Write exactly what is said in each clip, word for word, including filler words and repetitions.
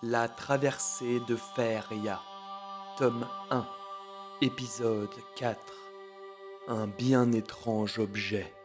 La traversée de Feria, tome un, épisode quatre. Un bien étrange objet.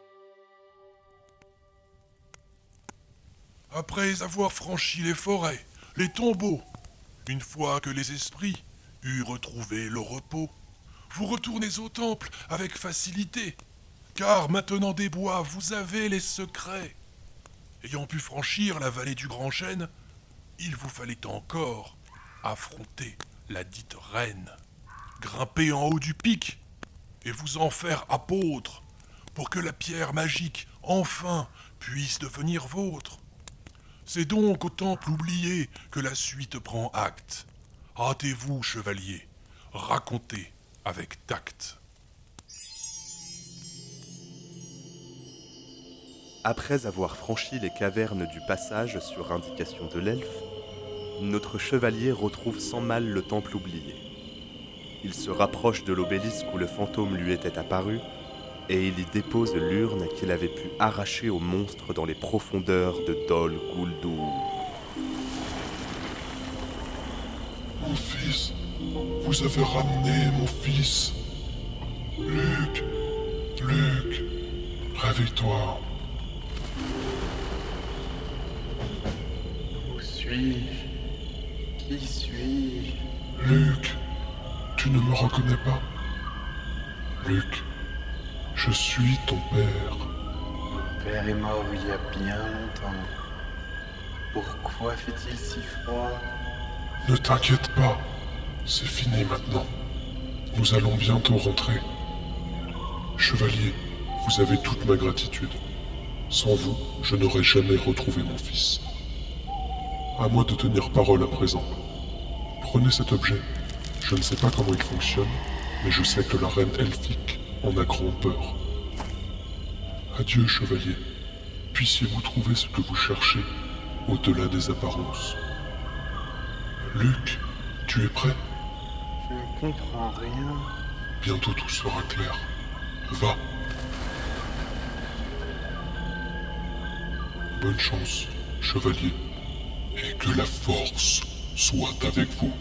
Après avoir franchi les forêts, les tombeaux, une fois que les esprits eurent retrouvé le repos, vous retournez au temple avec facilité, car maintenant des bois vous avez les secrets. Ayant pu franchir la vallée du Grand Chêne, il vous fallait encore affronter la dite reine, grimper en haut du pic et vous en faire apôtre pour que la pierre magique, enfin, puisse devenir vôtre. C'est donc au temple oublié que la suite prend acte. Hâtez-vous, chevalier, racontez avec tact. Après avoir franchi les cavernes du passage sur indication de l'elfe, notre chevalier retrouve sans mal le temple oublié. Il se rapproche de l'obélisque où le fantôme lui était apparu, et il y dépose l'urne qu'il avait pu arracher au monstre dans les profondeurs de Dol Guldur. Mon fils, vous avez ramené mon fils. Luc, Luc, réveille-toi. Où suis-je? Qui suis-je? Luc, tu ne me reconnais pas? Luc, je suis ton père. Mon père est mort il y a bien longtemps. Pourquoi fait-il si froid? Ne t'inquiète pas, c'est fini maintenant. Nous allons bientôt rentrer. Chevalier, vous avez toute ma gratitude. Sans vous, je n'aurais jamais retrouvé mon fils. À moi de tenir parole à présent. Prenez cet objet. Je ne sais pas comment il fonctionne, mais je sais que la reine elfique en a grand peur. Adieu, chevalier. Puissiez-vous trouver ce que vous cherchez au-delà des apparences. Luc, tu es prêt? Je ne comprends rien. Bientôt tout sera clair. Va. Bonne chance, chevalier. Et que la force soit avec vous.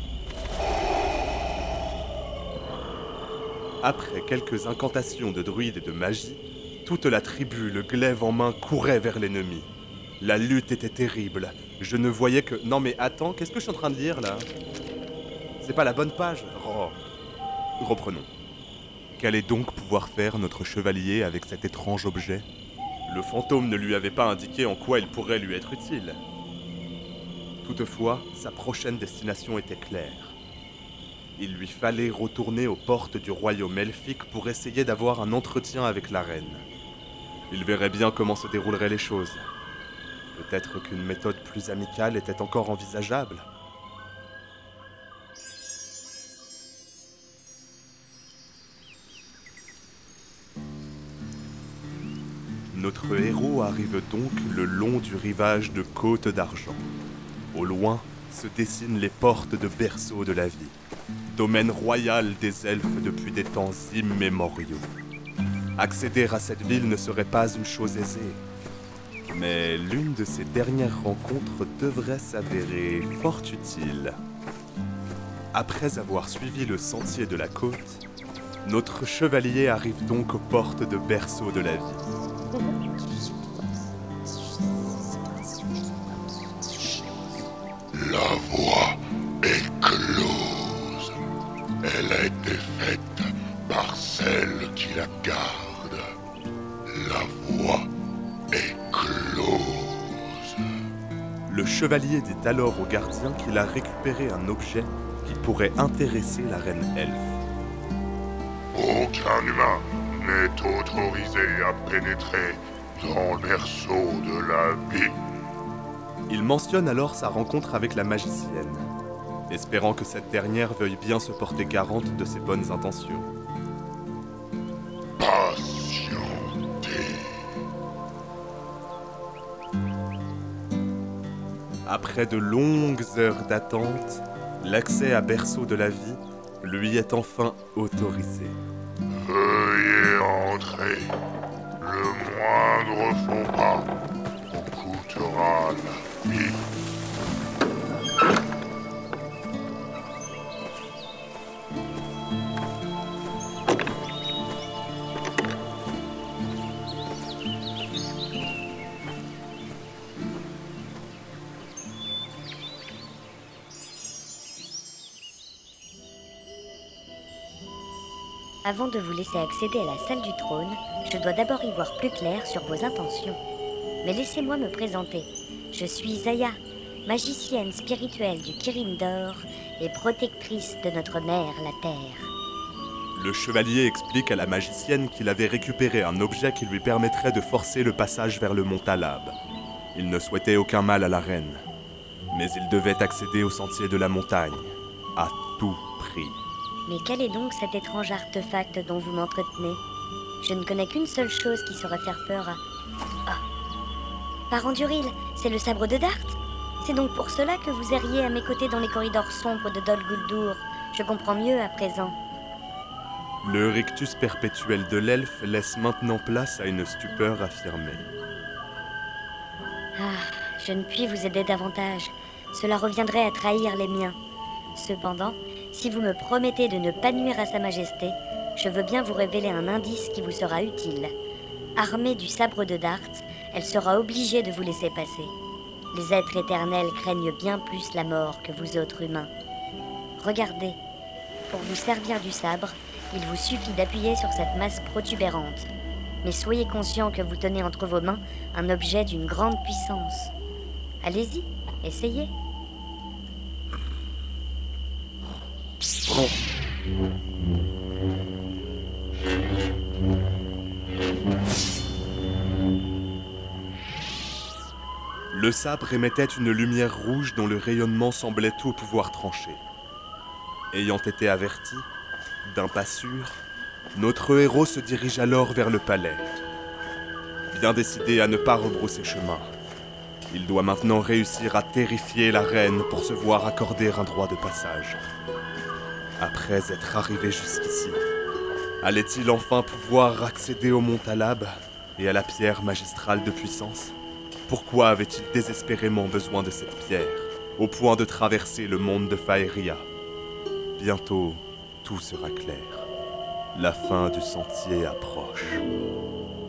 Après quelques incantations de druides et de magie, toute la tribu, le glaive en main, courait vers l'ennemi. La lutte était terrible. Je ne voyais que... Non mais attends, qu'est-ce que je suis en train de lire là? C'est pas la bonne page. Oh. Reprenons. Qu'allait donc pouvoir faire notre chevalier avec cet étrange objet? Le fantôme ne lui avait pas indiqué en quoi il pourrait lui être utile. Toutefois, sa prochaine destination était claire. Il lui fallait retourner aux portes du royaume elfique pour essayer d'avoir un entretien avec la reine. Il verrait bien comment se dérouleraient les choses. Peut-être qu'une méthode plus amicale était encore envisageable. Notre héros arrive donc le long du rivage de Côte d'Argent. Au loin se dessinent les portes de Berceau de la Vie, domaine royal des elfes depuis des temps immémoriaux. Accéder à cette ville ne serait pas une chose aisée. Mais l'une de ces dernières rencontres devrait s'avérer fort utile. Après avoir suivi le sentier de la côte, notre chevalier arrive donc aux portes de Berceau de la Vie. La voie est close. Elle a été faite par celle qui la garde. La voie est close. Le chevalier dit alors au gardien qu'il a récupéré un objet qui pourrait intéresser la reine elfe. Aucun humain n'est autorisé à pénétrer dans le berceau de la vie. Il mentionne alors sa rencontre avec la magicienne, espérant que cette dernière veuille bien se porter garante de ses bonnes intentions. Patientez. Après de longues heures d'attente, l'accès à Berceau de la Vie lui est enfin autorisé. Veuillez entrer. Le moindre faux pas vous coûtera la vie. Avant de vous laisser accéder à la salle du trône, je dois d'abord y voir plus clair sur vos intentions. Mais laissez-moi me présenter. Je suis Zaya, magicienne spirituelle du Kirin d'Or et protectrice de notre mère, la Terre. Le chevalier explique à la magicienne qu'il avait récupéré un objet qui lui permettrait de forcer le passage vers le mont Talab. Il ne souhaitait aucun mal à la reine, mais il devait accéder au sentier de la montagne, à tout prix. Mais quel est donc cet étrange artefact dont vous m'entretenez? Je ne connais qu'une seule chose qui saurait faire peur à... Ah. Parent d'Uril, c'est le sabre de Dart? C'est donc pour cela que vous erriez à mes côtés dans les corridors sombres de Dol Guldur. Je comprends mieux à présent. Le rictus perpétuel de l'elfe laisse maintenant place à une stupeur affirmée. Ah, je ne puis vous aider davantage. Cela reviendrait à trahir les miens. Cependant, si vous me promettez de ne pas nuire à Sa Majesté, je veux bien vous révéler un indice qui vous sera utile. Armée du sabre de Dart, elle sera obligée de vous laisser passer. Les êtres éternels craignent bien plus la mort que vous autres humains. Regardez, pour vous servir du sabre, il vous suffit d'appuyer sur cette masse protubérante. Mais soyez conscient que vous tenez entre vos mains un objet d'une grande puissance. Allez-y, essayez. Le sabre émettait une lumière rouge dont le rayonnement semblait tout pouvoir trancher. Ayant été averti, d'un pas sûr, notre héros se dirige alors vers le palais. Bien décidé à ne pas rebrousser chemin, il doit maintenant réussir à terrifier la reine pour se voir accorder un droit de passage. Après être arrivé jusqu'ici, allait-il enfin pouvoir accéder au mont Talab et à la pierre magistrale de puissance? Pourquoi avait-il désespérément besoin de cette pierre, au point de traverser le monde de Faeria? Bientôt, tout sera clair. La fin du sentier approche.